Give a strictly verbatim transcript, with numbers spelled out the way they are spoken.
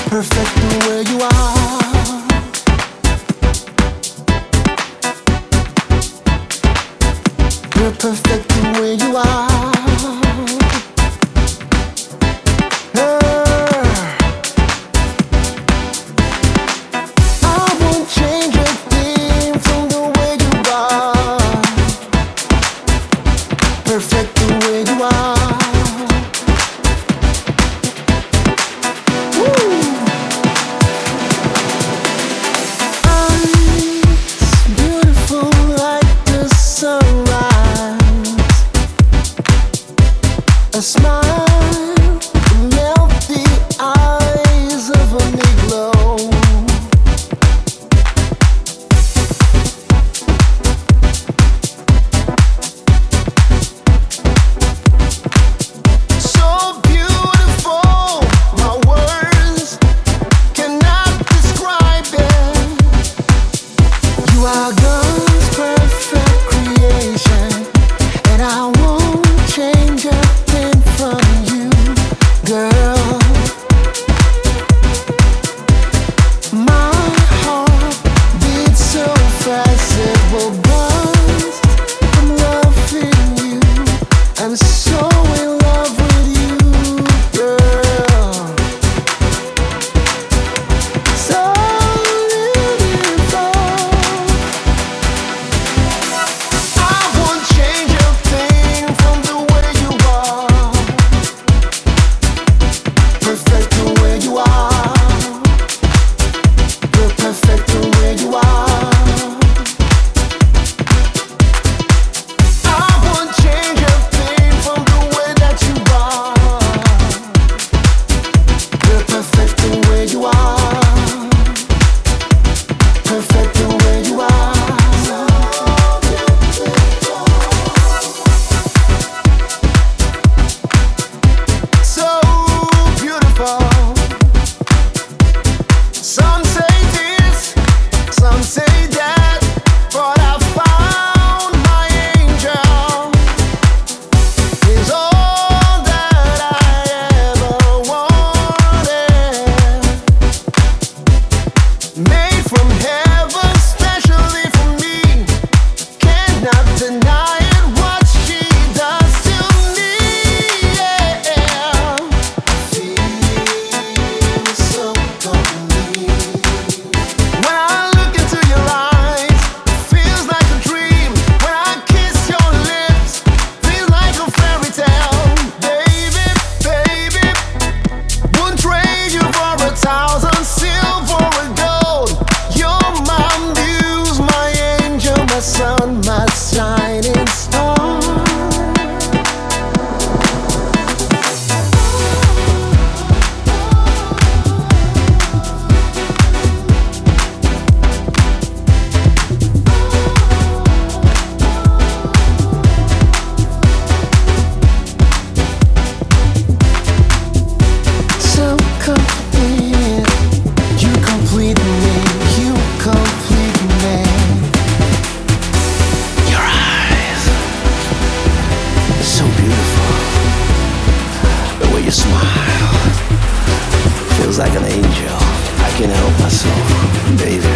perfect the way you are. You're perfect the way you are. I won't change a thing from the way you are. Perfect the way you are. A smile can melt the eyes of a Negro. So beautiful, my words cannot describe it. You are God's perfect creation, and I won't change it from you, girl. My heart beats so fast it will burst from loving you. I'm so in love with you, girl. So beautiful. I won't change a thing from the way you are. Perfect the way you are. You're perfect the way you are. I won't change a thing from the way that you are. You're perfect the way you are. Perfect the way you are. So beautiful. Some say this, some say that, but I found my angel. He's all that I ever wanted. Made from heaven, specially for me. Cannot deny it, what she does to me. Yeah. Feel so complete. When I look into your eyes, feels like a dream. When I kiss your lips, feels like a fairy tale. Baby, baby, wouldn't trade you for a thousand silver and gold. You're my muse, my angel, my sun, my shining star. So complete, you complete me, you complete me. Your eyes, so beautiful. The way you smile, feels like an angel. I can't help myself, baby.